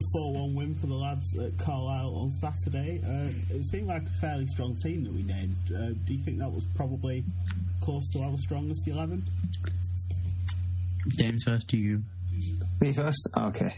4-1 win for the lads at Carlisle on Saturday. It seemed like a fairly strong team that we named. Do you think that was probably close to our strongest 11? James first, do you? Me first? Okay.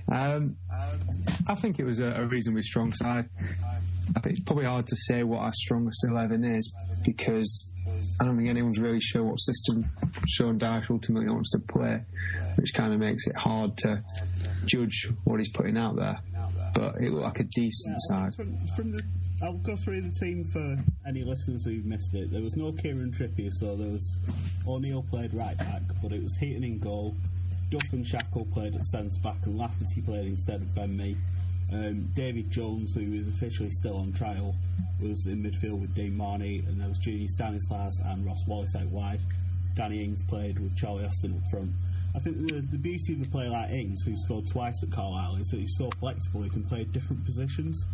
I think it was a reasonably strong side. I think it's probably hard to say what our strongest 11 is, because I don't think anyone's really sure what system Sean Dyche ultimately wants to play, which kind of makes it hard to judge what he's putting out there. But it looked like a decent side. I'll go through the team for any listeners who've missed it. There was no Kieran Trippier, so there was O'Neill played right back, but it was Heaton in goal. Duff and Shackle played at centre back, and Lafferty played instead of Ben Mee. David Jones, who is officially still on trial, was in midfield with Dean Marnie, and there was Junior Stanislas and Ross Wallace out wide. Danny Ings played with Charlie Austin up front. I think the beauty of a player like Ings, who scored twice at Carlisle, is that he's so flexible, he can play different positions.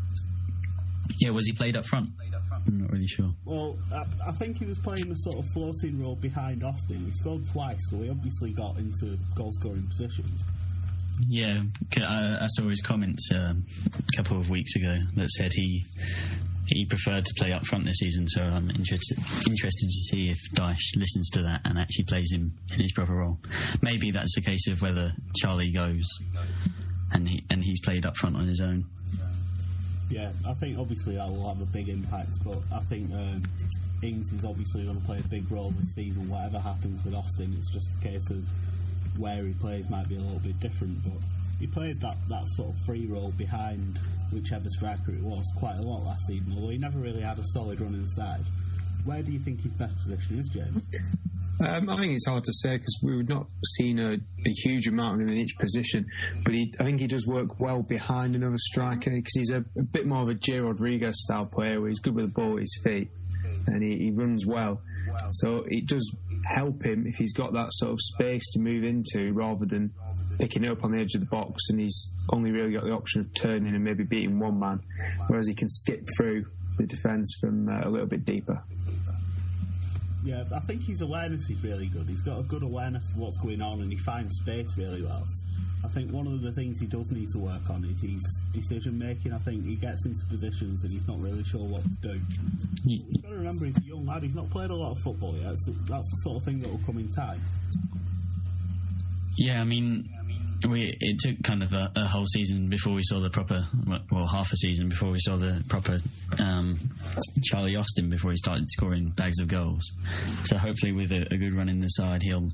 Yeah, was he played up front? I'm not really sure. Well, I think he was playing a sort of floating role behind Austin. He scored twice, so he obviously got into goal-scoring positions. Yeah, I saw his comments a couple of weeks ago that said he preferred to play up front this season, so I'm interested to see if Dyche listens to that and actually plays him in his proper role. Maybe that's a case of whether Charlie goes and he's played up front on his own. Yeah, I think obviously that will have a big impact, but I think Ings is obviously going to play a big role this season. Whatever happens with Austin, it's just a case of where he plays might be a little bit different, but he played that sort of free role behind whichever striker it was quite a lot last season, although he never really had a solid run inside. Where do you think his best position is, James? I think it's hard to say, because we've not seen a huge amount of him in each position, but I think he does work well behind another striker, because he's a bit more of a J. Rodriguez style player, where he's good with the ball at his feet and he runs well, so it does help him if he's got that sort of space to move into, rather than picking it up on the edge of the box and he's only really got the option of turning and maybe beating one man, whereas he can skip through the defence from a little bit deeper. Yeah, I think his awareness is really good. He's got a good awareness of what's going on, and he finds space really well. I think one of the things he does need to work on is his decision making. I think he gets into positions and he's not really sure what to do. You've got to remember, he's a young lad. He's not played a lot of football yet, so that's the sort of thing that will come in time. Yeah, I mean, it took kind of a whole season before we saw the proper, well, half a season before we saw the proper Charlie Austin before he started scoring bags of goals. So hopefully with a good run in the side, he'll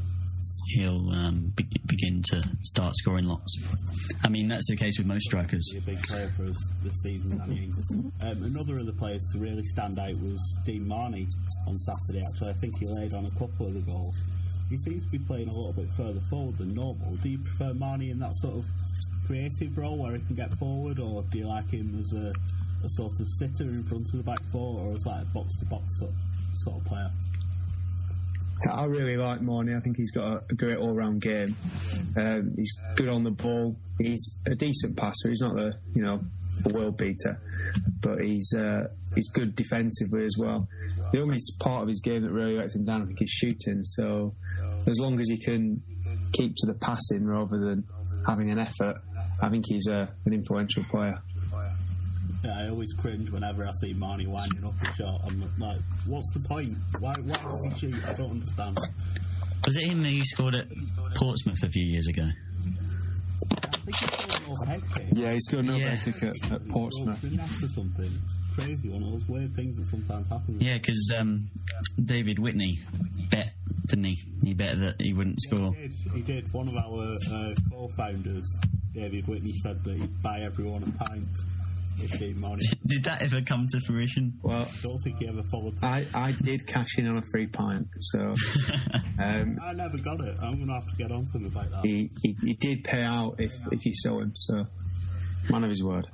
begin to start scoring lots. I mean, that's the case with most strikers. He'll be a big player for us this season. Another of the players to really stand out was Dean Marnie on Saturday. Actually, I think he laid on a couple of the goals. He seems to be playing a little bit further forward than normal. Do you prefer Marnie in that sort of creative role where he can get forward, or do you like him as a sort of sitter in front of the back four, or as like a box-to-box sort of player? I really like Marnie. I think he's got a great all-round game. He's good on the ball. He's a decent passer. He's not the world beater, but he's good defensively as well. The only part of his game that really lets him down, I think, is shooting. So as long as he can keep to the passing rather than having an effort, I think he's an influential player. Yeah, I always cringe whenever I see Marnie winding up a shot. I'm like, what's the point? Why does he shoot? I don't understand. Was it him who scored at Portsmouth a few years ago? I think he scored an overhead kick. Yeah, he scored an overhead kick at Portsmouth. Or something. It's crazy, one of those weird things that sometimes happen. Yeah, because David Whitney bet, didn't he? He bet that he wouldn't score. He did. One of our co-founders, David Whitney, said that he'd buy everyone a pint. Did that ever come to fruition? Well, I don't think he ever followed through. I did cash in on a free pint, so I never got it. I'm going to have to get on to him about that. He did pay out if you saw him, so man of his word.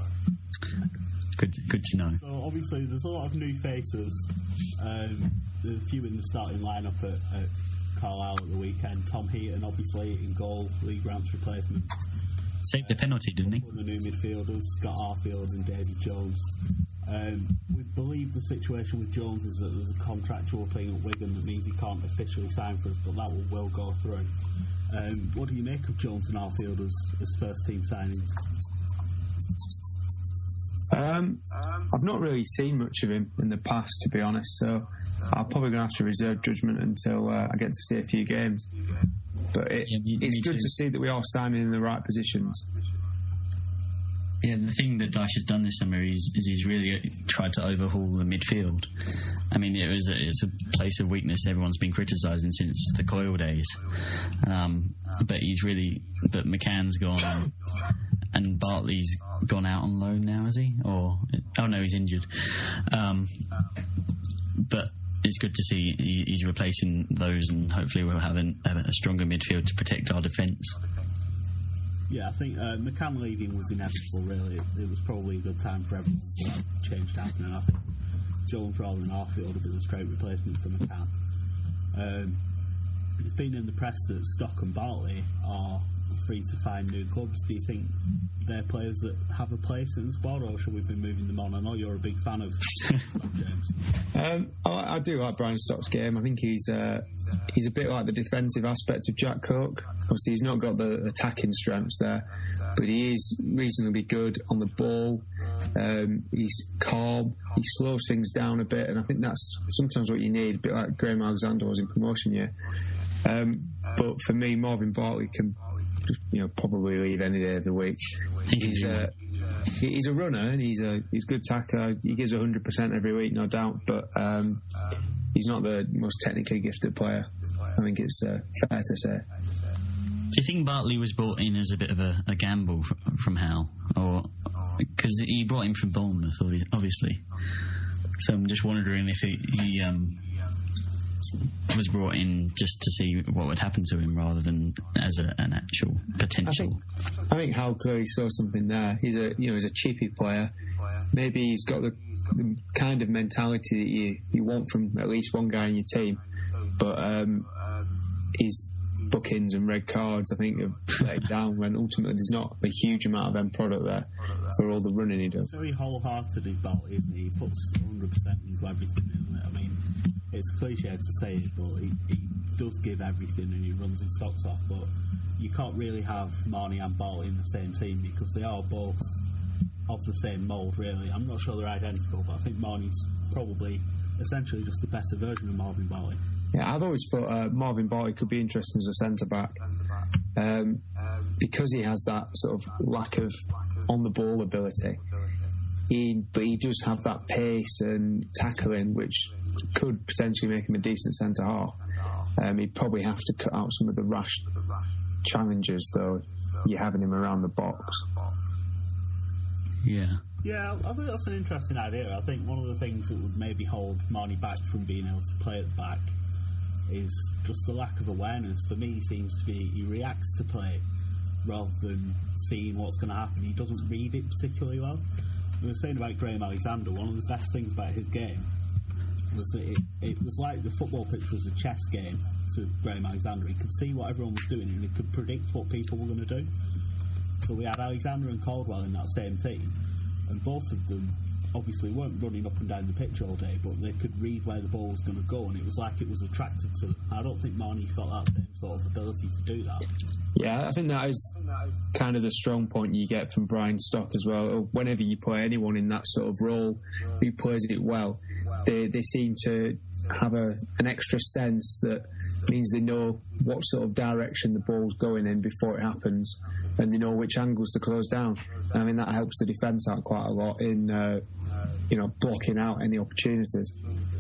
Good to know. So obviously there's a lot of new faces. There's a few in the starting lineup at Carlisle at the weekend. Tom Heaton obviously in goal, Lee Grant's replacement. Saved the penalty, didn't he? The new midfielders, Scott Arfield and David Jones. We believe the situation with Jones is that there's a contractual thing at Wigan that means he can't officially sign for us, but that will go through. What do you make of Jones and Arfield as first team signings? I've not really seen much of him in the past, to be honest, so I'm probably going to have to reserve judgment until I get to see a few games. But it's good to see that we are signing in the right positions. Yeah, the thing that Dyche has done this summer is he's really tried to overhaul the midfield. I mean, it's a place of weakness everyone's been criticising since the Coyle days. But McCann's gone and Bartley's gone out on loan now, has he? Oh no, he's injured. But it's good to see he's replacing those, and hopefully we'll have a stronger midfield to protect our defence. Yeah, I think McCann leaving was inevitable, really. It was probably a good time for everyone to have changed happen, and I think Jones rather than Arfield would be the straight replacement for McCann. It's been in the press that Stock and Bartley are free to find new clubs. Do you think they're players that have a place in the squad, or should we be moving them on? I know you're a big fan of Stock, James. I do like Brian Stock's game. I think he's a bit like the defensive aspect of Jack Cook. Obviously, he's not got the attacking strengths there, but he is reasonably good on the ball. He's calm. He slows things down a bit, and I think that's sometimes what you need, a bit like Graham Alexander was in promotion year. But for me, Marvin Bartley can probably leave any day of the week. He's a runner, and he's a good tackler. He gives 100% every week, no doubt. But he's not the most technically gifted player. I think it's fair to say. Do you think Bartley was brought in as a bit of a gamble from Hull, or because he brought him from Bournemouth, obviously? So I'm just wondering if he was brought in just to see what would happen to him rather than as an actual potential. I think Hull clearly saw something there. He's a cheapy player. Maybe he's got the kind of mentality that you want from at least one guy in your team, but his bookings and red cards, I think, have let him down when ultimately there's not a huge amount of end product there for all the running he does. Very wholehearted in Bartley, isn't he? He puts 100% into everything, isn't it? I mean, it's cliche to say it, but he does give everything and he runs his socks off. But you can't really have Marnie and Bartley in the same team because they are both of the same mould, really. I'm not sure they're identical, but I think Marnie's probably essentially just a better version of Marvin Bartley. Yeah, I've always thought Marvin Bartley could be interesting as a centre-back because he has that sort of lack of on-the-ball ability. But he does have that pace and tackling, which could potentially make him a decent centre-half. He'd probably have to cut out some of the rash challenges, though, you're having him around the box. Yeah, I think that's an interesting idea. I think one of the things that would maybe hold Marnie back from being able to play at the back is just the lack of awareness. For me, he seems to be, he reacts to play rather than seeing what's going to happen. He doesn't read it particularly well. We were saying about Graham Alexander, one of the best things about his game was that it was like the football pitch was a chess game to Graham Alexander. He could see what everyone was doing and he could predict what people were going to do. So we had Alexander and Caldwell in that same team, and both of them obviously weren't running up and down the pitch all day, but they could read where the ball was going to go, and it was like it was attracted to them. I don't think Marnie's got that same sort of ability to do that. Yeah, I think that is kind of the strong point you get from Brian Stock as well. Whenever you play anyone in that sort of role who plays it well, they seem to have an extra sense that means they know what sort of direction the ball's going in before it happens, and they know which angles to close down. And I mean, that helps the defence out quite a lot in blocking out any opportunities.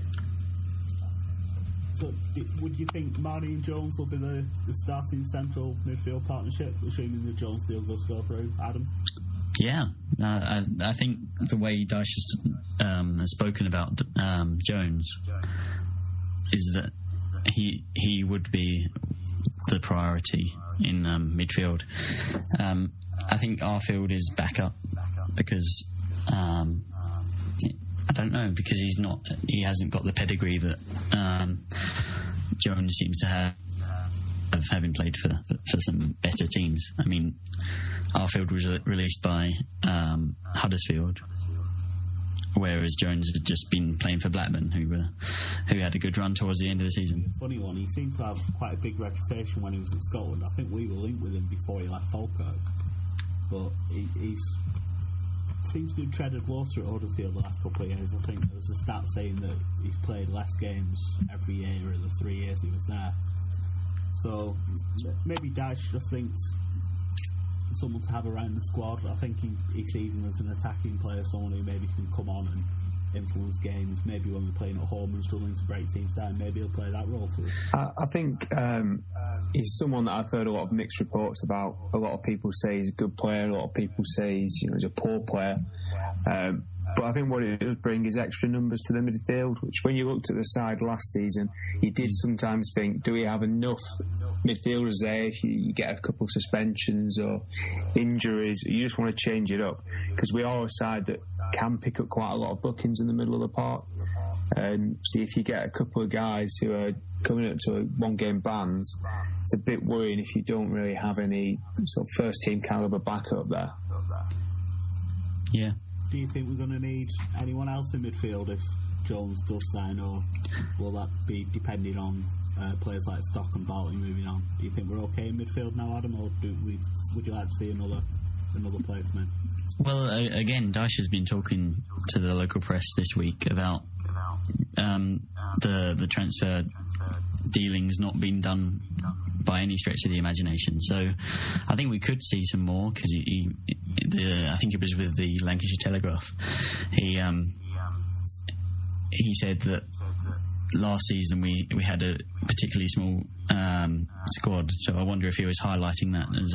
So would you think Marnie and Jones will be the starting central midfield partnership, assuming the Jones deal does go through, Adam? Yeah, I think the way Dyche has spoken about Jones is that he would be the priority in midfield. I think Arfield is backup because I don't know, because he hasn't got the pedigree that Jones seems to have, having played for some better teams. I mean, Arfield was released by Huddersfield, whereas Jones had just been playing for Blackburn, who had a good run towards the end of the season. Funny one, he seemed to have quite a big reputation when he was at Scotland. I think we were linked with him before he left Falkirk, but he seems to have treaded water at Huddersfield the last couple of years. I think there was a stat saying that he's played less games every year in the 3 years he was there. So maybe Dyche just thinks someone to have around the squad. I think he sees him as an attacking player, someone who maybe can come on and influence games. Maybe when we're playing at home and struggling to break teams down, maybe he'll play that role for us. I think he's someone that I've heard a lot of mixed reports about. A lot of people say he's a good player, a lot of people say he's a poor player. But I think what it does bring is extra numbers to the midfield, which when you looked at the side last season, you did sometimes think, do we have enough midfielders there if you get a couple of suspensions or injuries? You just want to change it up, because we are a side that can pick up quite a lot of bookings in the middle of the park. And see, if you get a couple of guys who are coming up to one-game bans, it's a bit worrying if you don't really have any sort of first-team calibre backup there. Yeah. Do you think we're going to need anyone else in midfield if Jones does sign, or will that be depending on players like Stock and Bartley moving on? Do you think we're okay in midfield now, Adam, or would you like to see another player come in? Well, again, Dyche has been talking to the local press this week about the transfer dealings not being done by any stretch of the imagination. So I think we could see some more, because I think it was with the Lancashire Telegraph. He said that last season we had a particularly small squad, so I wonder if he was highlighting that as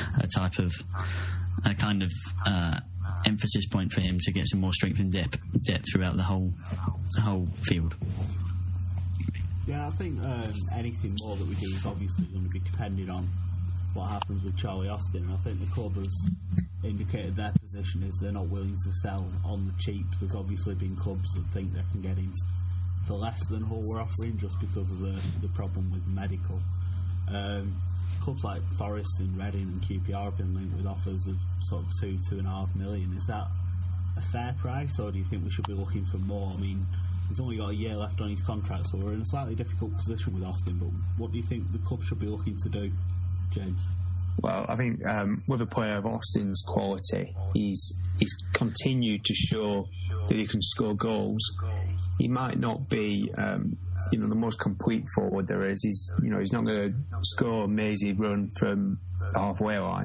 a kind of emphasis point for him to get some more strength and depth throughout the whole field. Yeah, I think anything more that we do is obviously going to be depending on what happens with Charlie Austin. And I think the club has indicated their position is they're not willing to sell on the cheap. There's obviously been clubs that think they can get him for less than Hull were offering just because of the problem with medical. Clubs like Forest and Reading and QPR have been linked with offers of sort of 2.5 million. Is that a fair price, or do you think we should be looking for more? I mean, he's only got a year left on his contract, so we're in a slightly difficult position with Austin, but what do you think the club should be looking to do, James? Well, I think with a player of Austin's quality, he's continued to show that he can score goals. He might not be the most complete forward there is. He's not going to score a mazy run from the halfway line.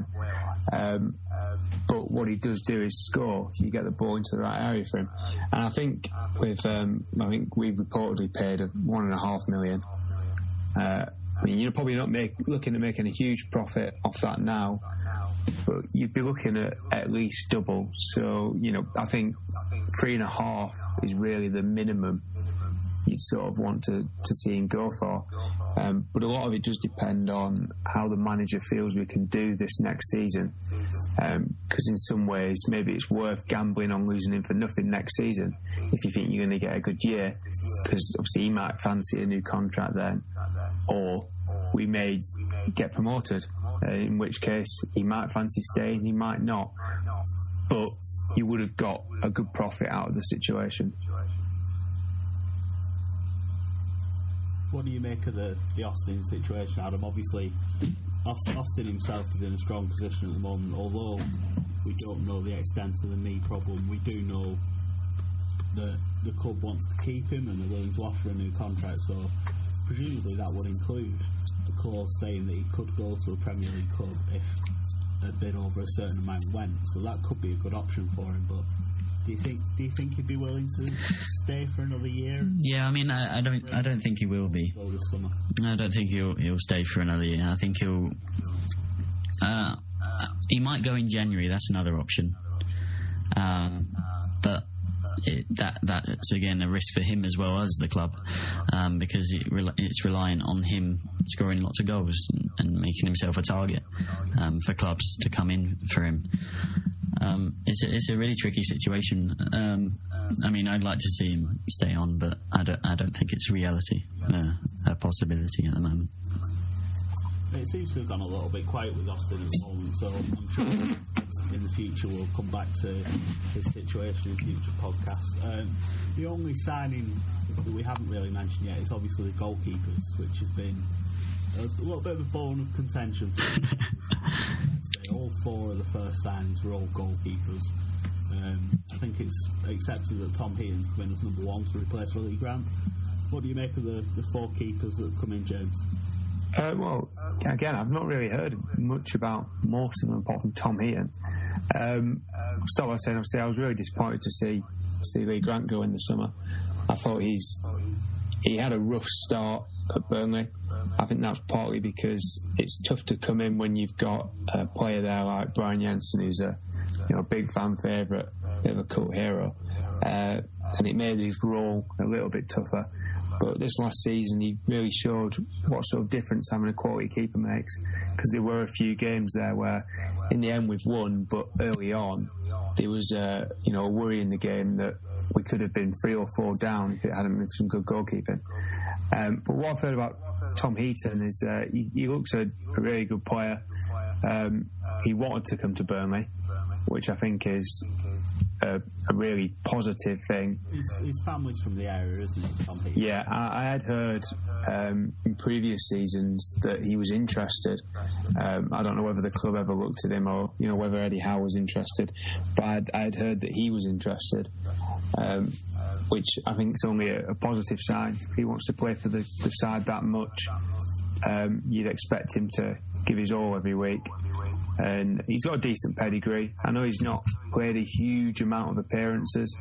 But what he does do is score. You get the ball into the right area for him. And I think we've reportedly paid $1.5 million. You're probably not looking at making a huge profit off that now, but you'd be looking at least double. So, I think 3.5 is really the minimum you'd sort of want to see him go for. But a lot of it does depend on how the manager feels we can do this next season. Because in some ways, maybe it's worth gambling on losing him for nothing next season if you think you're going to get a good year. Because obviously he might fancy a new contract then, or we may get promoted, in which case he might fancy staying, he might not. But you would have got a good profit out of the situation. What do you make of the Austin situation, Adam? Obviously, Austin himself is in a strong position at the moment, although we don't know the extent of the knee problem. We do know that the club wants to keep him and they're willing to offer a new contract, so presumably that would include a clause saying that he could go to a Premier League club if a bid over a certain amount went, so that could be a good option for him. But do you think he'd be willing to stay for another year? Yeah, I mean, I don't think he will be. This summer. I don't think he'll stay for another year. I think he might go in January. That's another option. But that's again a risk for him as well as the club, because it's reliant on him scoring lots of goals and making himself a target for clubs to come in for him. It's a really tricky situation. I mean, I'd like to see him stay on, but I don't think it's reality, a possibility at the moment. It seems to have gone a little bit quiet with Austin at the moment, so I'm sure in the future. We'll come back to his situation in future podcasts. The only signing that we haven't really mentioned yet is obviously the goalkeepers, which has been a little bit of a bone of contention for me. All 4 of the first signings were all goalkeepers. I think it's accepted that Tom Heaton's come in as number 1 to replace Willie Grant. What do you make of the 4 keepers that have come in, James? Well, again, I've not really heard much about most of them apart from Tom Heaton. Start by saying, obviously, I was really disappointed to see Lee Grant go in the summer. I thought he had a rough start at Burnley. I think that's partly because it's tough to come in when you've got a player there like Brian Jensen, who's a big fan favourite, bit of a cult hero, and it made his role a little bit tougher. But this last season, he really showed what sort of difference having a quality keeper makes. Because there were a few games there where, in the end, we've won, but early on, there was a worry in the game that we could have been 3 or 4 down if it hadn't been some good goalkeeping. But what I've heard about Tom Heaton is he looks a really good player. He wanted to come to Burnley, which I think is a really positive thing. His family's from the area, isn't it, Tom Heaton? Yeah, I had heard in previous seasons that he was interested. I don't know whether the club ever looked at him or whether Eddie Howe was interested, but I had heard that he was interested, which I think is only a positive sign. If he wants to play for the side that much, you'd expect him to give his all every week. And he's got a decent pedigree. I know he's not played a huge amount of appearances,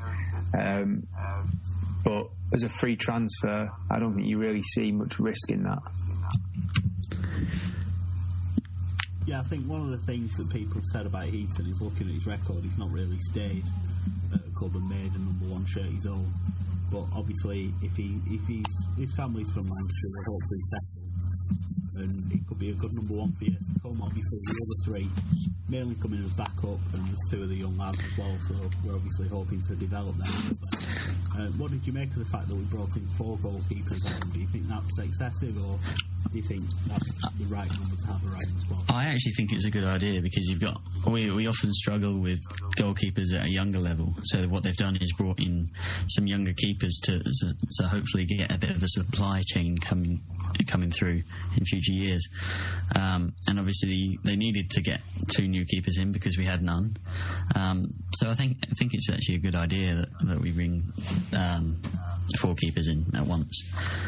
but as a free transfer, I don't think you really see much risk in that. Yeah, I think one of the things that people have said about Heaton is, looking at his record, he's not really stayed at a club and made a number 1 shirt his own. But obviously, if his family's from Lancashire, they'll hopefully settle, and he could be a good number 1 for years to come. Obviously, the other 3 mainly coming as backup, and there's 2 of the young lads as well, so we're obviously hoping to develop them. What did you make of the fact that we brought in 4 goalkeepers? Do you think that's excessive, or do you think that's the right number to have around the squad? I actually think it's a good idea, because we often struggle with goalkeepers at a younger level. So what they've done is brought in some younger keepers to hopefully get a bit of a supply chain coming through in future years. And obviously they needed to get 2 new keepers in because we had none. So I think it's actually a good idea that we bring 4 keepers in at once.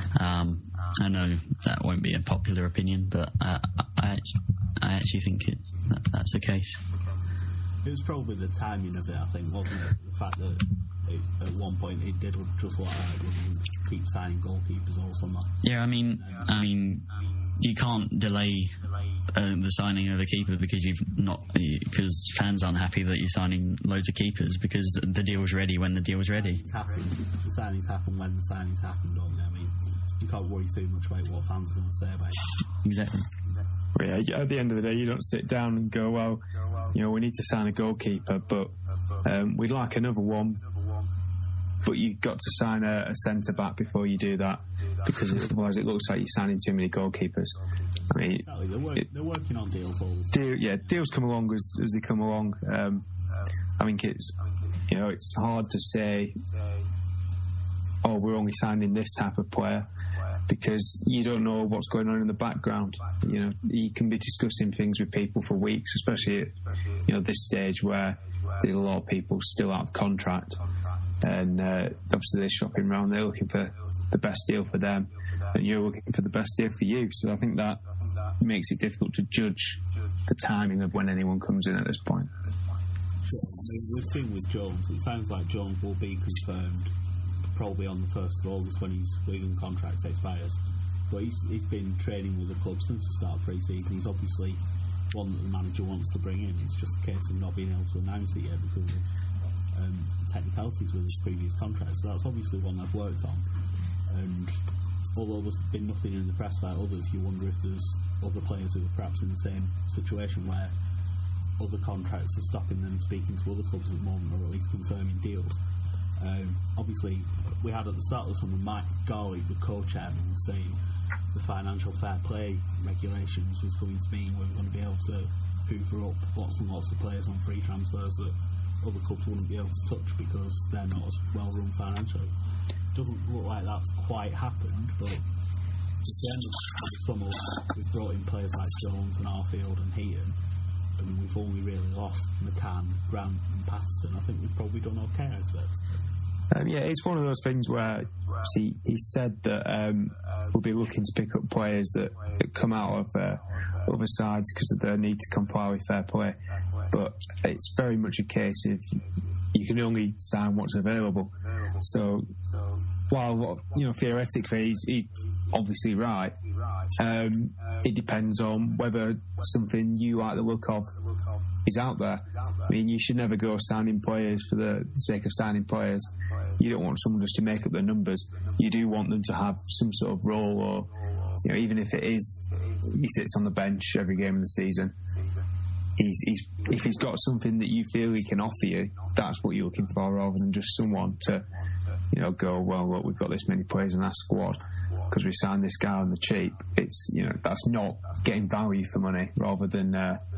I know that won't be a popular opinion, but I actually think that's the case. It was probably the timing of it, I think, wasn't it? The fact that at one point it did just what I would keep signing goalkeepers all summer. Yeah, I mean, you can't delay the signing of a keeper because fans aren't happy that you're signing loads of keepers, because the deal was ready when the deal was ready. The signings happen when the signings happen, don't they? I mean, you can't worry too much about what fans are going to say about it. Exactly. Well, yeah, at the end of the day, you don't sit down and go, well, we need to sign a goalkeeper, but we'd like another one. But you've got to sign a centre-back before you do that, because otherwise it looks like you're signing too many goalkeepers. I mean, exactly. They're working on deals all the time. Deals come along as they come along. I think it's hard to say, we're only signing this type of player, because you don't know what's going on in the background. You can be discussing things with people for weeks, especially at this stage where there's a lot of people still out of contract, and obviously they're shopping around, they're looking for the best deal for them, and you're looking for the best deal for you. So I think that makes it difficult to judge the timing of when anyone comes in at this point. Sure. I mean, we've seen with Jones, it sounds like Jones will be confirmed probably on the 1st of August when his Wigan contract expires, but he's been training with the club since the start of pre-season. He's obviously one that the manager wants to bring in. It's just a case of not being able to announce it yet because of technicalities with his previous contract. So that's obviously one I've worked on, and although there's been nothing in the press about others, you wonder if there's other players who are perhaps in the same situation where other contracts are stopping them speaking to other clubs at the moment, or at least confirming deals. Obviously, we had at the start of the summer Mike Garlick, the co-chairman, was saying the financial fair play regulations was going to mean we were going to be able to hoover up lots and lots of players on free transfers that other clubs wouldn't be able to touch because they're not as well run financially. Doesn't look like that's quite happened, but at the end of the summer we've brought in players like Jones and Arfield and Heaton, and we've only really lost McCann, Grant and Patterson. I think we've probably done okay, I expect. Yeah, it's one of those things where he said that we'll be looking to pick up players that come out of other sides because of their need to comply with fair play. But it's very much a case of you can only sign what's available. So while theoretically he's obviously right, it depends on whether something you like the look of is out there. I mean, you should never go signing players for the sake of signing players. You don't want someone just to make up their numbers. You do want them to have some sort of role, or even if it is he sits on the bench every game of the season. If he's got something that you feel he can offer you, that's what you're looking for, rather than just someone to go, well, look, we've got this many players in our squad because we signed this guy on the cheap. It's that's not getting value for money, rather than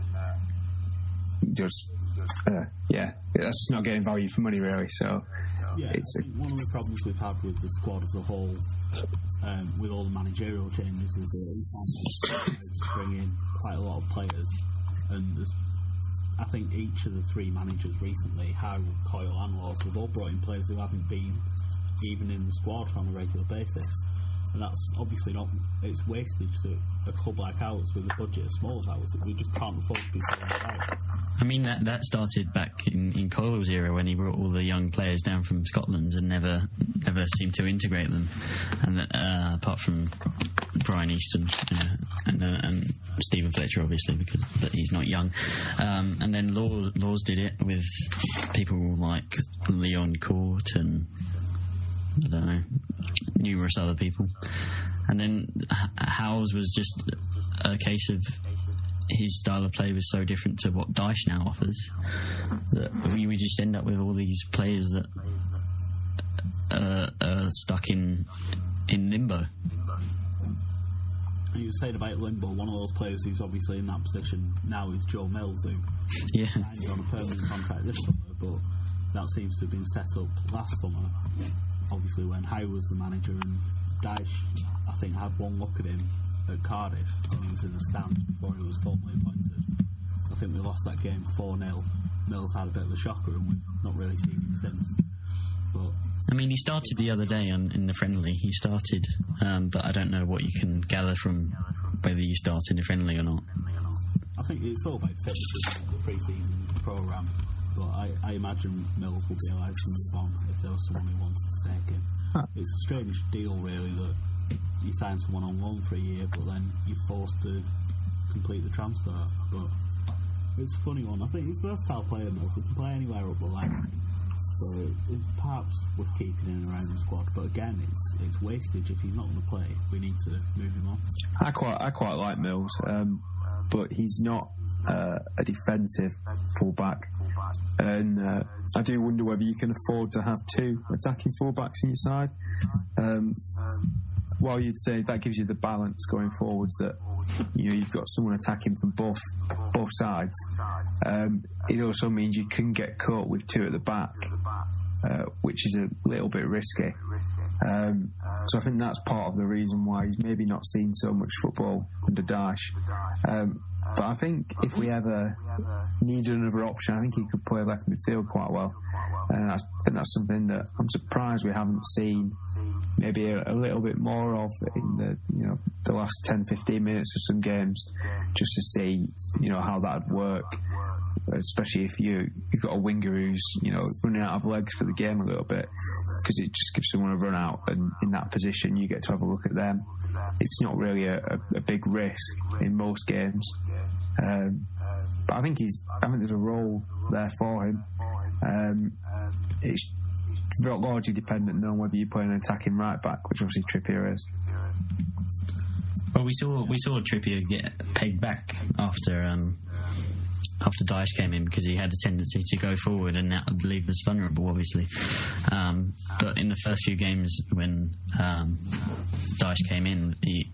that's just not getting value for money, really. So it's one of the problems we've had with the squad as a whole, with all the managerial changes, is that we can't bring in quite a lot of players, and I think each of the three managers recently, Howe, Coyle and Laws, have all brought in players who haven't been even in the squad on a regular basis. And that's obviously not, it's wastage to a club like ours with a budget as small as ours. We just can't afford to be selling it out. I mean, that started back in Coyle's era, when he brought all the young players down from Scotland and never seemed to integrate them. And apart from Brian Easton and Stephen Fletcher, obviously, but he's not young. And then Laws did it with people like Leon Court and I don't know, numerous other people. And then Howes was just a case of his style of play was so different to what Dyche now offers that we just end up with all these players that are stuck in limbo. You were saying about limbo, one of those players who's obviously in that position now is Joe Mills, who signed on a permanent contract this summer, but that seems to have been set up last summer, obviously when Howe was the manager, and Dyche, I think, had one look at him at Cardiff when he was in the stands before he was formally appointed. I think we lost that game 4-0. Mills had a bit of a shocker, and we've not really seen him since. But I mean, he started the other day in the friendly. He started, but I don't know what you can gather from whether you start in the friendly or not. I think it's all about fitness in the pre-season programme, but I imagine Mills will be allowed to move on if there was someone who wanted to take him. It's a strange deal, really, that you sign someone on loan for a year, but then you're forced to complete the transfer. But it's a funny one. I think he's a versatile player, Mills. He can play anywhere up the line. So it's perhaps worth keeping him around the squad, but again, it's wastage. If he's not going to play, we need to move him on. I quite like Mills, but he's not a defensive fullback, and I do wonder whether you can afford to have two attacking fullbacks in your side. While you'd say that gives you the balance going forwards, that you've got someone attacking from both sides, it also means you can get caught with two at the back, which is a little bit risky. So I think that's part of the reason why he's maybe not seen so much football under Dyche. But I think if we ever needed another option, I think he could play left midfield quite well. And I think that's something that I'm surprised we haven't seen maybe a little bit more of in the last 10-15 minutes of some games, just to see how that would work, especially if you've got a winger who's running out of legs for the game a little bit, because it just gives someone a run out, and in that position you get to have a look at them. It's not really a big risk in most games, but I think there's a role there for him. It's largely dependent on whether you play an attacking right back, which obviously Trippier is. Well, we saw Trippier get pegged back after Dyche came in, because he had a tendency to go forward and that would leave us vulnerable, obviously. But in the first few games when Dyche came in,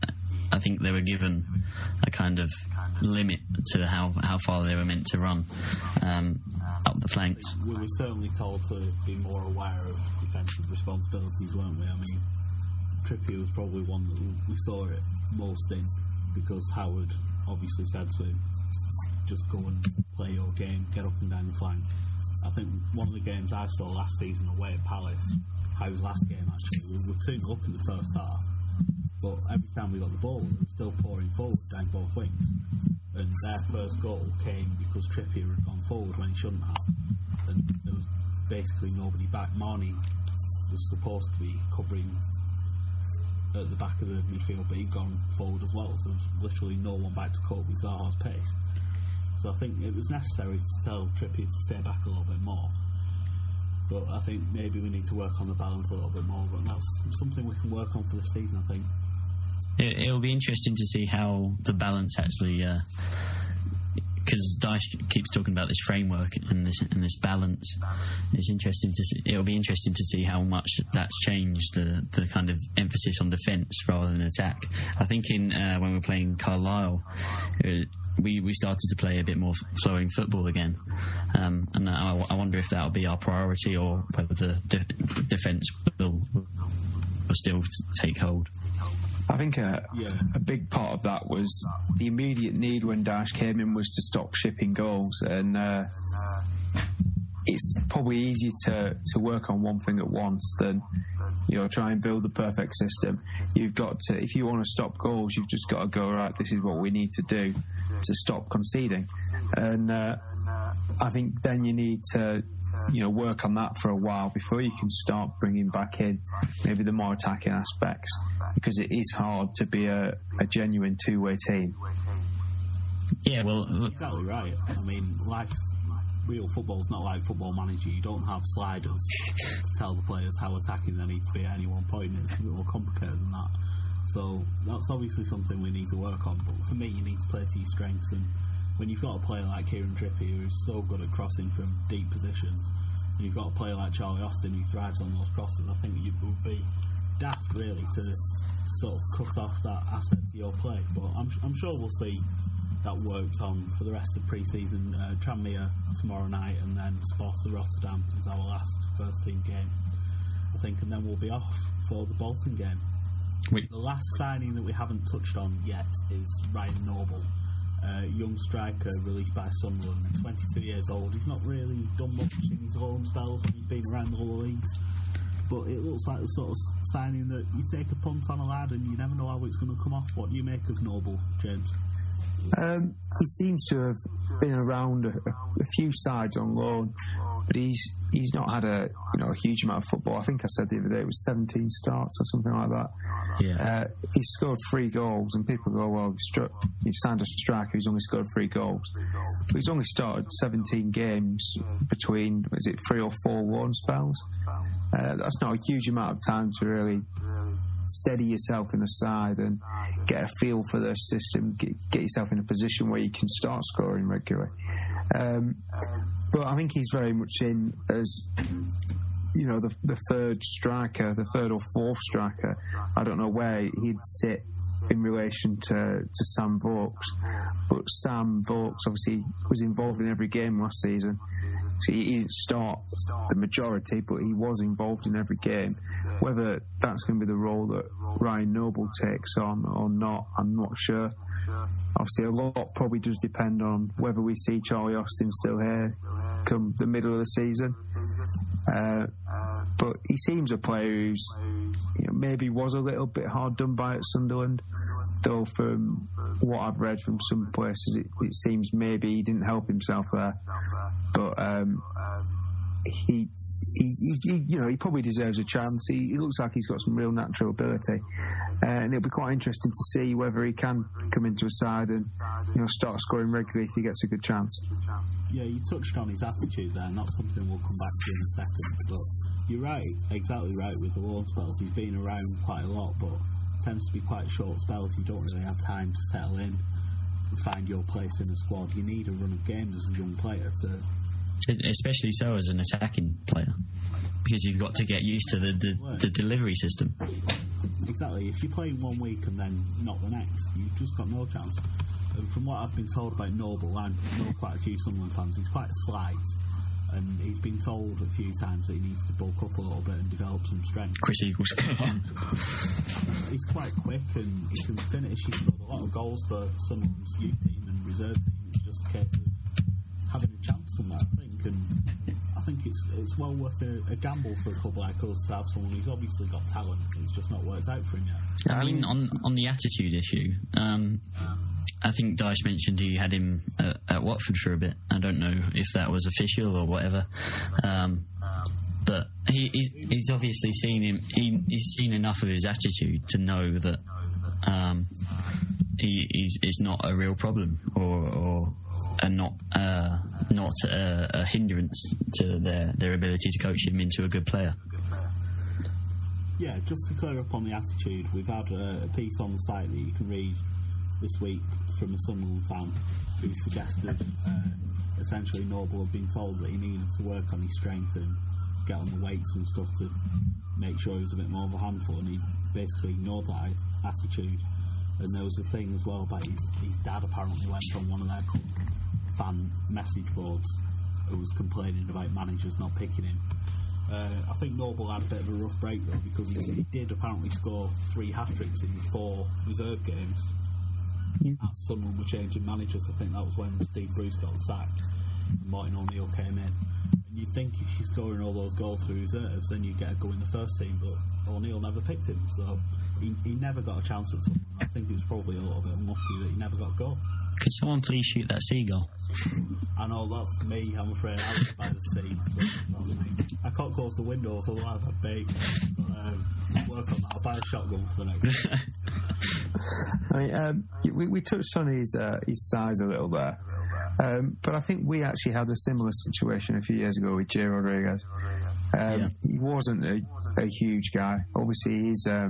I think they were given a kind of limit to how far they were meant to run up the flanks. We were certainly told to be more aware of defensive responsibilities, weren't we? I mean, Trippier was probably one that we saw it most in, because Howard obviously said to him, just go and play your game, get up and down the flank. I think one of the games I saw last season away at Palace, Howe's last game actually, we were 2-0 up in the first half, but every time we got the ball, we were still pouring forward down both wings. And their first goal came because Trippier had gone forward when he shouldn't have. And there was basically nobody back. Marnie was supposed to be covering at the back of the midfield, but he'd gone forward as well, so there was literally no one back to cope with Zaha's pace. So I think it was necessary to tell Trippier to stay back a little bit more. But I think maybe we need to work on the balance a little bit more, but that's something we can work on for this season, I think. It'll be interesting to see how the balance actually, because Dyche keeps talking about this framework and this balance. It's interesting to see. It'll be interesting to see how much that's changed the kind of emphasis on defence rather than attack. I think when we were playing Carlisle, we started to play a bit more flowing football again, and I wonder if that'll be our priority or whether the defence will still take hold. I think a big part of that was the immediate need when Dyche came in was to stop shipping goals, and it's probably easier to work on one thing at once than try and build the perfect system. You've got to, if you want to stop goals, you've just got to go, right, this is what we need to do to stop conceding, and I think then you need to work on that for a while before you can start bringing back in maybe the more attacking aspects, because it is hard to be a genuine two-way team. Yeah, well, exactly right. I mean, real football's not like Football Manager. You don't have sliders to tell the players how attacking they need to be at any one point. It's a bit more complicated than that. So that's obviously something we need to work on. But for me, you need to play to your strengths, and when you've got a player like Kieran Trippier who's so good at crossing from deep positions, and you've got a player like Charlie Austin who thrives on those crosses, I think it would be daft really to sort of cut off that asset to your play. But I'm sure we'll see that worked on for the rest of pre-season. Tranmere tomorrow night, and then Sparta Rotterdam is our last first team game, I think, and then we'll be off for the Bolton game. The last signing that we haven't touched on yet is Ryan Noble, young striker released by Sunderland, 22 years old. He's not really done much in his loan spells when he's been around the lower leagues, but it looks like the sort of signing that you take a punt on a lad and you never know how it's going to come off. What do you make of Noble, James? He seems to have been around a few sides on loan, but he's not had a huge amount of football. I think I said the other day it was 17 starts or something like that. Yeah. He's scored 3 goals, and people go, well, you've signed a striker who's only scored 3 goals. But he's only started 17 games between, 3 or 4 loan spells? That's not a huge amount of time to really steady yourself in a side and get a feel for the system, get yourself in a position where you can start scoring regularly. But I think he's very much in as the third striker, the third or fourth striker. I don't know where he'd sit in relation to Sam Vokes, but Sam Vokes obviously was involved in every game last season. So he didn't start the majority, but he was involved in every game. Whether that's going to be the role that Ryan Noble takes on or not, I'm not sure. Obviously, a lot probably does depend on whether we see Charlie Austin still here come the middle of the season. But he seems a player who's maybe was a little bit hard done by at Sunderland, though from what I've read from some places it seems maybe he didn't help himself there. But he probably deserves a chance. He looks like he's got some real natural ability, and it'll be quite interesting to see whether he can come into a side and start scoring regularly if he gets a good chance. Yeah, you touched on his attitude there, and that's something we'll come back to in a second. But you're right, exactly right with the loan spells. He's been around quite a lot, but it tends to be quite short spells. You don't really have time to settle in and find your place in the squad. You need a run of games as a young player to... Especially so as an attacking player, because you've got to get used to the delivery system. exactly. If you play in 1 week and then not the next, you've just got no chance. And from what I've been told about Noble, I know quite a few Sunderland fans, he's quite slight, and he's been told a few times that he needs to bulk up a little bit and develop some strength. Chris Eagles. He's quite quick and he can finish. He's scored a lot of goals for Sunderland's youth team and reserve team. It's just a case of having a chance somewhere, I think. And I think it's well worth a gamble for a club like us to have someone who's obviously got talent. It's just not worked out for him yet. I mean, on the attitude issue, I think Dyche mentioned he had him at Watford for a bit. I don't know if that was official or whatever, but he's obviously seen him. He's seen enough of his attitude to know that he's not a real problem or not a hindrance to their ability to coach him into a good player. Yeah, just to clear up on the attitude, we've had a piece on the site that you can read this week from a Sunderland fan who suggested essentially Noble had been told that he needed to work on his strength and get on the weights and stuff to make sure he was a bit more of a handful, and he basically ignored that attitude. And there was a thing as well about his dad apparently went on one of their fan message boards who was complaining about managers not picking him. I think Noble had a bit of a rough break though, because he did apparently score 3 hat-tricks in 4 reserve games. As Sunderland were changing managers, I think that was when Steve Bruce got sacked and Martin O'Neill came in. And you'd think if you're scoring all those goals for reserves, then you'd get a go in the first team, but O'Neill never picked him, so he never got a chance at Sunderland. I think he was probably a little bit unlucky that he never got a goal. Could someone please shoot that seagull? I know, that's me, I'm afraid. I was by the sea. So I can't close the windows, otherwise I'd bake. But work on that. I'll buy a shotgun for the next I mean, we touched on his size a little there. But I think we actually had a similar situation a few years ago with Jay Rodriguez. He wasn't a huge guy. Obviously,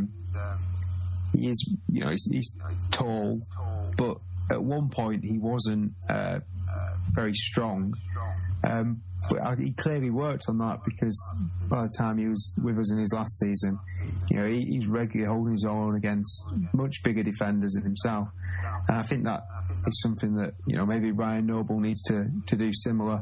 he's tall, but at one point he wasn't very strong. But he clearly worked on that, because by the time he was with us in his last season, he's regularly holding his own against much bigger defenders than himself. And I think that is something that maybe Ryan Noble needs to do similar.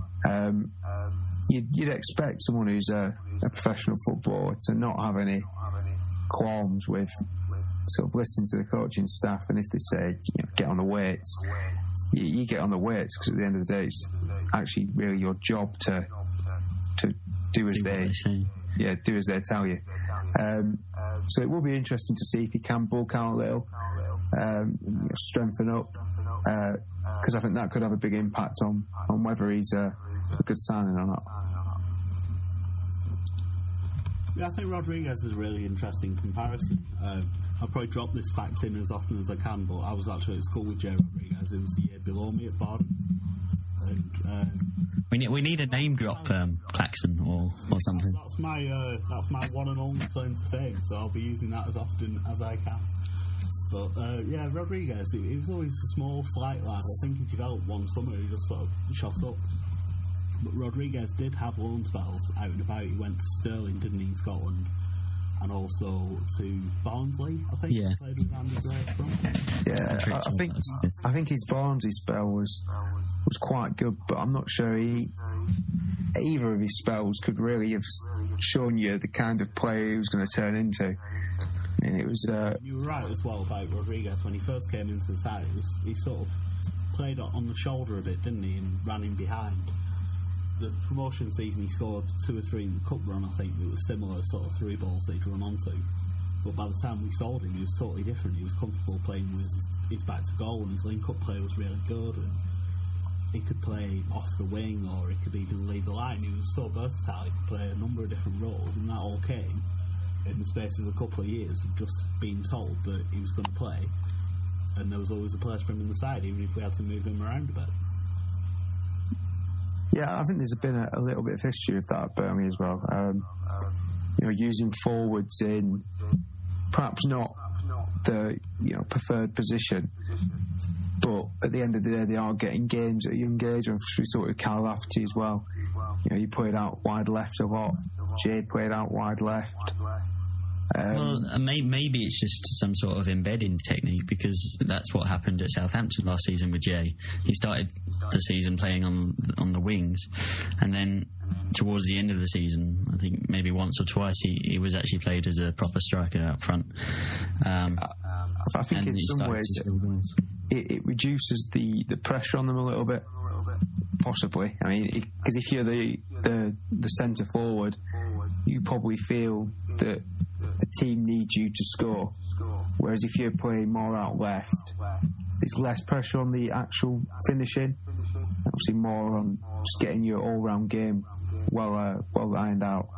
You'd expect someone who's a professional footballer to not have any qualms with sort of listening to the coaching staff, and if they say get on the weights, you get on the weights, because at the end of the day it's actually really your job to do as they tell you. So it will be interesting to see if he can bulk out a little, strengthen up, because I think that could have a big impact on whether he's a good signing or not. Yeah, I think Rodriguez is a really interesting comparison. I'll probably drop this fact in as often as I can, but I was actually at school with Jay Rodriguez. It was the year below me at Barden. And, we need a name drop, Claxon or something. That's my one and only claim to fame, so I'll be using that as often as I can. But yeah, Rodriguez, he was always a small, slight lad. I think he developed one summer, he just sort of shot up. But Rodriguez did have loan spells out and about. He went to Stirling, didn't he, in Scotland, and also to Barnsley, I think. Yeah. He played with Andy Gray. Yeah, I think his Barnsley spell was quite good, but I'm not sure either of his spells could really have shown you the kind of player he was going to turn into. I mean, it was. You were right as well about Rodriguez when he first came into the side. He sort of played on the shoulder a bit, didn't he, and ran in behind. The promotion season he scored 2 or 3 in the cup run, I think. It was similar sort of 3 balls that he'd run onto. But by the time we sold him, he was totally different. He was comfortable playing with his back to goal, and his link-up play was really good, and he could play off the wing, or he could even lead the line. He was so versatile, he could play a number of different roles, and that all came in the space of a couple of years of just being told that he was going to play, and there was always a place for him in the side, even if we had to move him around a bit. Yeah, I think there's been a little bit of history of that at Birmingham as well. Using forwards in perhaps not the preferred position, but at the end of the day, they are getting games at a young age. And we saw it with Carl Lafferty as well. He played out wide left a lot. Jay played out wide left. Maybe it's just some sort of embedding technique, because that's what happened at Southampton last season with Jay. He started the season playing on the wings, and then towards the end of the season, I think maybe once or twice, he was actually played as a proper striker up front. I think in some ways it reduces the pressure on them a little bit, possibly. I mean, because if you're the centre forward, you probably feel that the team needs you to score, whereas if you're playing more out left, there's less pressure on the actual finishing, obviously more on just getting your all-round game well ironed out.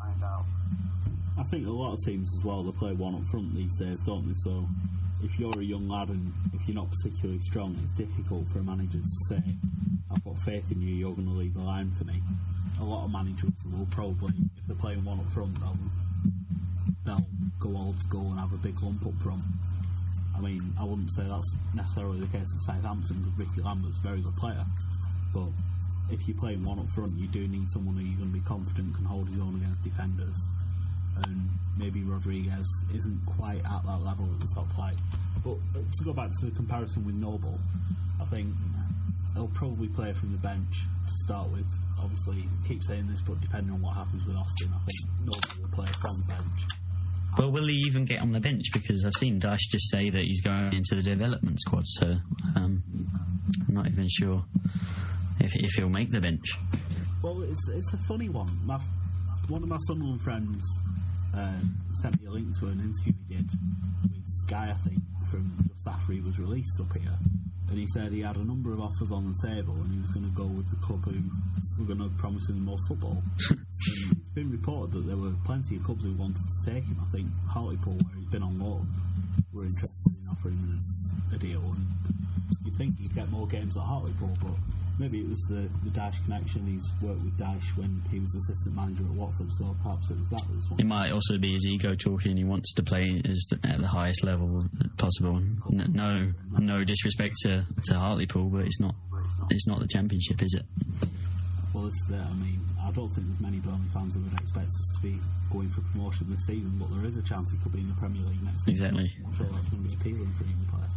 I think a lot of teams as well, they play one up front these days, don't they? So if you're a young lad and if you're not particularly strong, it's difficult for a manager to say, I've got faith in you, you're going to lead the line for me. A lot of managers will probably, if they're playing one up front, they'll go old school and have a big lump up front. I mean, I wouldn't say that's necessarily the case at Southampton, because Ricky Lambert's a very good player, but if you're playing one up front, you do need someone who you're going to be confident can hold his own against defenders, and maybe Rodriguez isn't quite at that level at the top flight. But to go back to the comparison with Noble, I think he'll probably play from the bench to start with. Obviously, I keep saying this, but depending on what happens with Austin, I think Noble will play from the bench. Well, will he even get on the bench? Because I've seen Dyche just say that he's going into the development squad, so I'm not even sure if he'll make the bench. Well, it's a funny one. One of my Sunderland friends sent me a link to an interview he did with Sky, I think, from just after he was released up here, and he said he had a number of offers on the table and he was going to go with the club who were going to promise him the most football. And it's been reported that there were plenty of clubs who wanted to take him. I think Hartlepool, where he's been on loan, were interested in offering him a deal, and you'd think he'd get more games at Hartlepool, but maybe it was the Dyche connection. He's worked with Dyche when he was assistant manager at Watford, so perhaps it was that as well. It might also be his ego talking. He wants to play at the highest level possible. No disrespect to Hartlepool, but it's not the Championship, is it? Well, this is it. I mean, I don't think there's many Burnley fans who would expect us to be going for promotion this season, but there is a chance it could be in the Premier League next season. Exactly. I'm sure that's going to be appealing for a young player.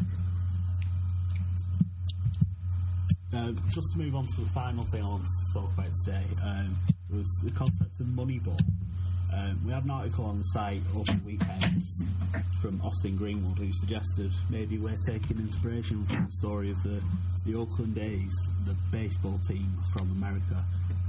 Just to move on to the final thing I want to talk about today, was the concept of Moneyball. We had an article on the site over the weekend from Austin Greenwood, who suggested maybe we're taking inspiration from the story of the Oakland A's, the baseball team from America,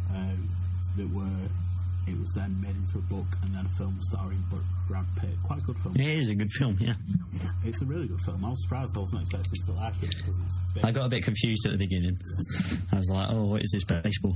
it was then made into a book and then a film starring Brad Pitt. Quite a good film. It is a good film, yeah. It's a really good film. I was surprised. I wasn't expecting to like it, because it's I got a bit confused at the beginning. I was like, oh, what is this baseball?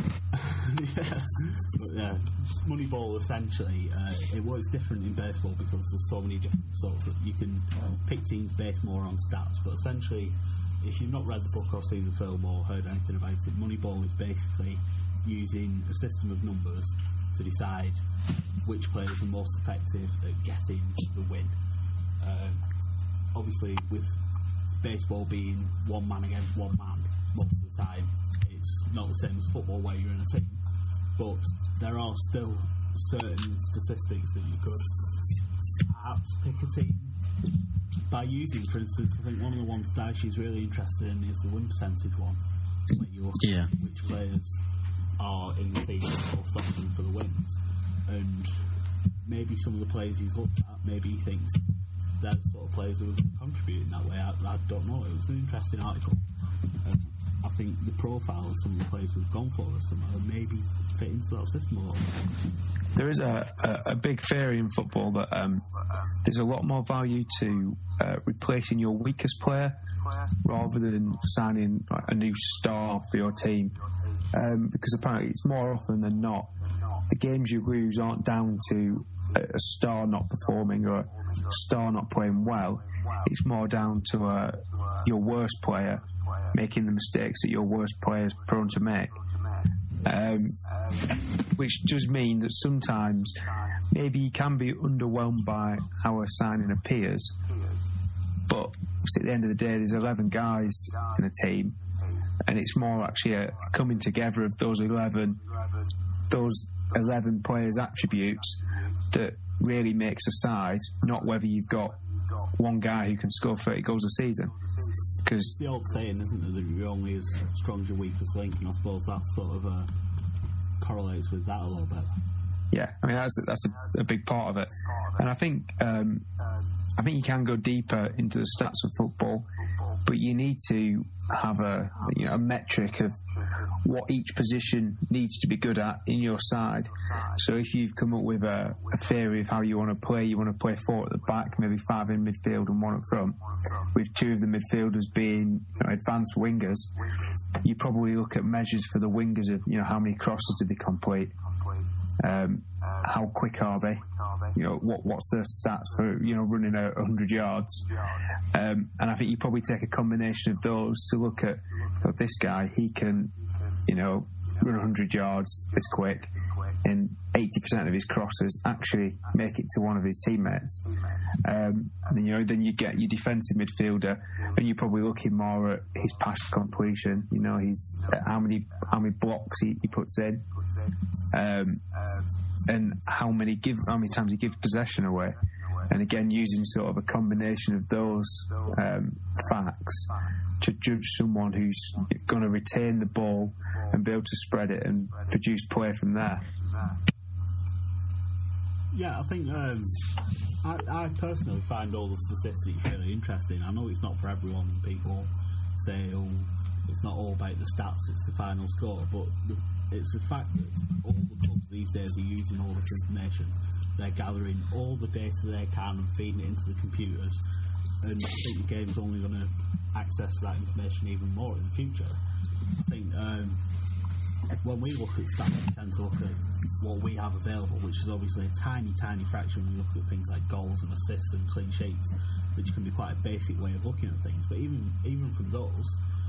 Yeah. Moneyball, essentially, it was different in baseball because there's so many different sorts that you can pick teams based more on stats, but essentially, if you've not read the book or seen the film or heard anything about it, Moneyball is basically using a system of numbers to decide which players are most effective at getting the win. Obviously, with baseball being one man against one man most of the time, it's not the same as football where you're in a team, but there are still certain statistics that you could perhaps pick a team by using. For instance, I think one of the ones Dyche is really interested in is the win percentage one, where you look at which players are in the team most often for the wins, and maybe some of the players he's looked at, maybe he thinks they're the sort of players who are going to contribute in that way. I don't know. It was an interesting article. I think the profile of some of the players we've gone for maybe fit into that system a lot. There is a big theory in football that there's a lot more value to replacing your weakest player rather than signing a new star for your team, because apparently it's more often than not the games you lose aren't down to a star not performing or a star not playing well. It's more down to your worst player making the mistakes that your worst player is prone to make, which does mean that sometimes maybe you can be underwhelmed by how a signing appears, but at the end of the day there's 11 guys in a team, and it's more actually a coming together of those 11 players' attributes that really makes a side, not whether you've got one guy who can score 30 goals a season. Because the old saying, isn't it, that you're only as strong as your weakest link, and I suppose that sort of correlates with that a little bit. Yeah, I mean that's a big part of it, and I think you can go deeper into the stats of football, but you need to have a metric of what each position needs to be good at in your side. So if you've come up with a theory of how you want to play 4 at the back, maybe 5 in midfield and 1 up front, with 2 of the midfielders being advanced wingers, you probably look at measures for the wingers of how many crosses do they complete, how quick are they, what's their stats for running 100 yards, and I think you probably take a combination of those to look at this guy, he can run 100 yards this quick, and 80% of his crosses actually make it to one of his teammates. Then you get your defensive midfielder, and you're probably looking more at his pass completion. He's how many blocks he puts in, and how many times he gives possession away. And again, using sort of a combination of those facts to judge someone who's going to retain the ball and be able to spread it and produce play from there. Yeah, I think I personally find all the statistics really interesting. I know it's not for everyone. People say, it's not all about the stats, it's the final score, but it's the fact that all the clubs these days are using all this information. They're gathering all the data they can and feeding it into the computers, and I think the game's only going to access that information even more in the future. I think when we look at stats, we tend to look at what we have available, which is obviously a tiny fraction when we look at things like goals and assists and clean sheets, which can be quite a basic way of looking at things. But even from those,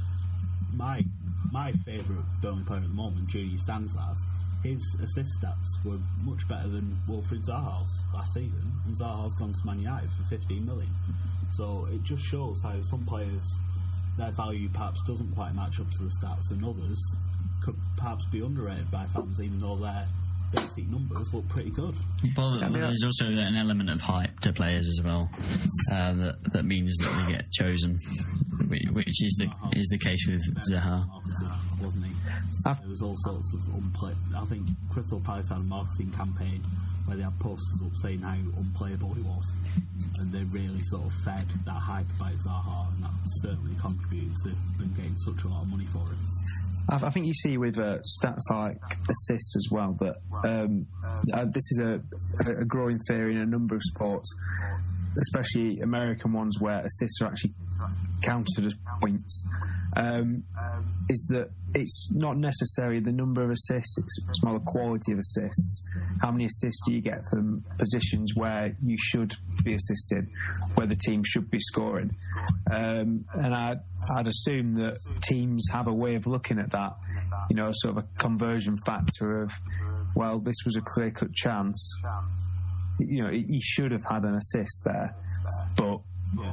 my favourite Burnley player at the moment, Judy Stanislas, his assist stats were much better than Wilfried Zaha's last season, and Zaha's gone to Man United for 15 million. So it just shows how some players, their value perhaps doesn't quite match up to the stats, and others could perhaps be underrated by fans, even though their basic numbers look pretty good. Well, there's also an element of hype to players as well, that means that they get chosen, which is the case with Zaha. Wasn't he? There was all sorts of unplay. I think Crystal Palace had a marketing campaign where they had posters up saying how unplayable he was, and they really sort of fed that hype about Zaha, and that certainly contributed to them getting such a lot of money for him. I think you see with stats like assists as well that this is a growing theory in a number of sports, especially American ones where assists are actually counted as points, is that it's not necessarily the number of assists, it's more the quality of assists. How many assists do you get from positions where you should be assisted, where the team should be scoring? And I'd assume that teams have a way of looking at that, sort of a conversion factor of, well, this was a clear-cut chance. He should have had an assist there, but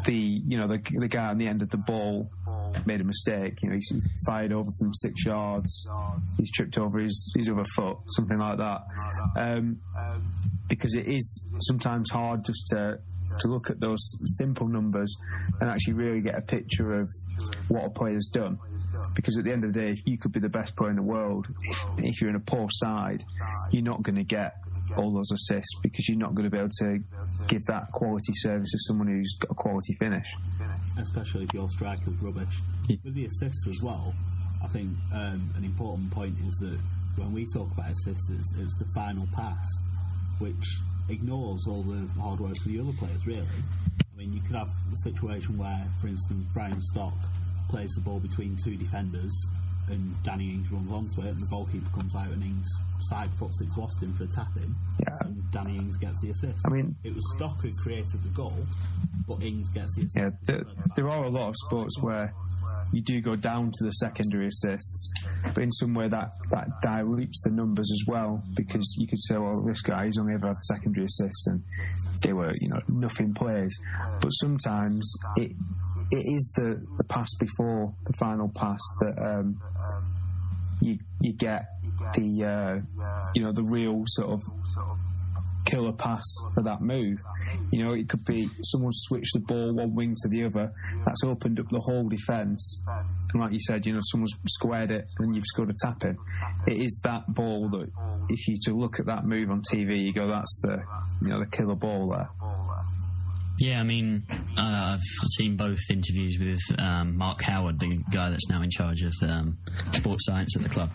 the guy on the end of the ball made a mistake. He's fired over from 6 yards. He's tripped over his other foot, something like that. Because it is sometimes hard just to look at those simple numbers and actually really get a picture of what a player's done. Because at the end of the day, if you could be the best player in the world, if you're in a poor side, you're not going to get all those assists, because you're not going to be able to give that quality service to someone who's got a quality finish. Especially if your striker's rubbish. With the assists as well, I think an important point is that when we talk about assists, it's the final pass, which ignores all the hard work for the other players, really. I mean, you could have a situation where, for instance, Brian Stock plays the ball between 2 defenders and Danny Ings runs onto it, and the goalkeeper comes out and Ings side foots it to Austin for a tap-in, and Danny Ings gets the assist. I mean, it was Stock who created the goal, but Ings gets the assist. Yeah, there are a lot of sports where you do go down to the secondary assists, but in some way that dilutes the numbers as well, because you could say, well, this guy, he's only ever had secondary assists, and they were, nothing plays. But sometimes it is the pass before the final pass that you get the the real sort of killer pass for that move. You know, it could be someone switched the ball one wing to the other. That's opened up the whole defence. And like you said, you know, someone's squared it and you've scored a tap in. It is that ball that, if you to look at that move on TV, you go, that's the, you know, the killer ball there. Yeah, I mean, I've seen both interviews with Mark Howard, the guy that's now in charge of sports science at the club,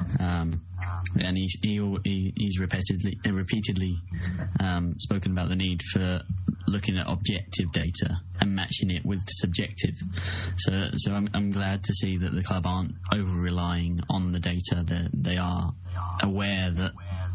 and he's repeatedly spoken about the need for looking at objective data and matching it with subjective. So I'm glad to see that the club aren't over relying on the data. They are aware that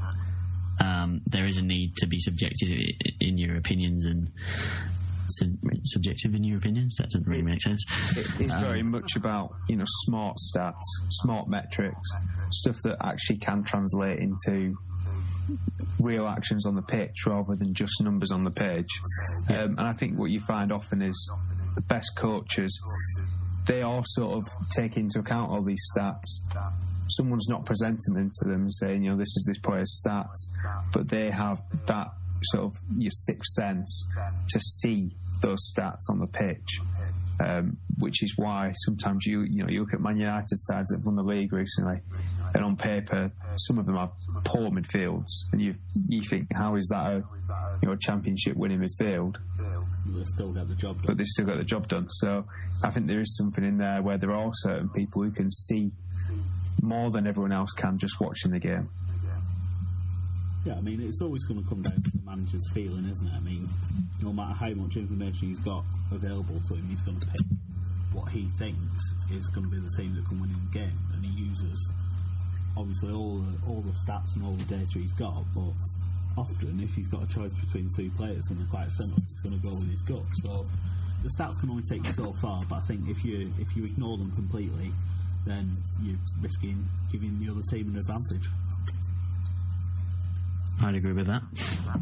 there is a need to be subjective in your opinions and subjective in your opinions. That doesn't really make sense. It's very much about, you know, smart stats, smart metrics, stuff that actually can translate into real actions on the pitch rather than just numbers on the page. And I think what you find often is the best coaches, they all sort of take into account all these stats. Someone's not presenting them to them and saying, you know, this is this player's stats, but they have that sort of your sixth sense to see those stats on the pitch, which is why sometimes you look at Man United sides that have won the league recently, and on paper some of them are poor midfields, and you think, how is that a championship winning midfield? They still get the job done. But they still get the job done. So I think there is something in there where there are certain people who can see more than everyone else can just watching the game. Yeah, I mean, it's always going to come down to the manager's feeling, isn't it? I mean, no matter how much information he's got available to him, he's going to pick what he thinks is going to be the team that can win the game, and he uses obviously all the stats and all the data he's got. But often, if he's got a choice between two players and they're quite similar, he's going to go with his gut. So the stats can only take you so far. But I think if you ignore them completely, then you're risking giving the other team an advantage. I'd agree with that.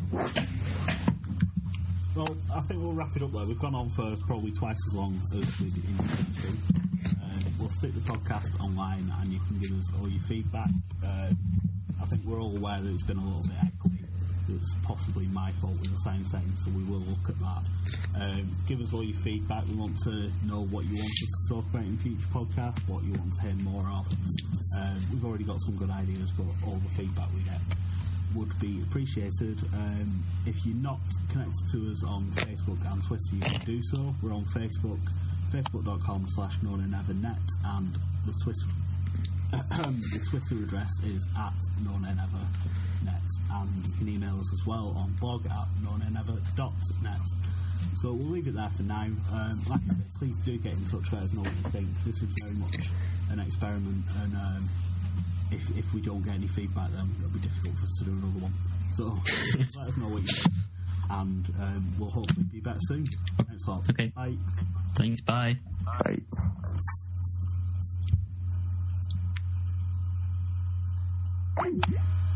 Well, I think we'll wrap it up there. We've gone on for probably twice as long as we did in the We'll stick the podcast online and you can give us all your feedback. I think we're all aware that it's been a little bit echoey. It's possibly my fault with the sound setting, so we will look at that. Give us all your feedback. We want to know what you want us to talk about in future podcasts, what you want to hear more of. We've already got some good ideas, but all the feedback we get would be appreciated. If you're not connected to us on Facebook and Twitter, you can do so. We're on Facebook, facebook.com/knownandevernet, and the Twitter address is @knownandevernet, and you can email us as well on blog@knownandever.net. So we'll leave it there for now. Like I said, please do get in touch, let us know what you think. This is very much an experiment, and if we don't get any feedback, then it'll be difficult for us to do another one. So let us know what you think, and we'll hopefully be back soon. Thanks a lot. Okay. Bye. Thanks. Bye. Bye.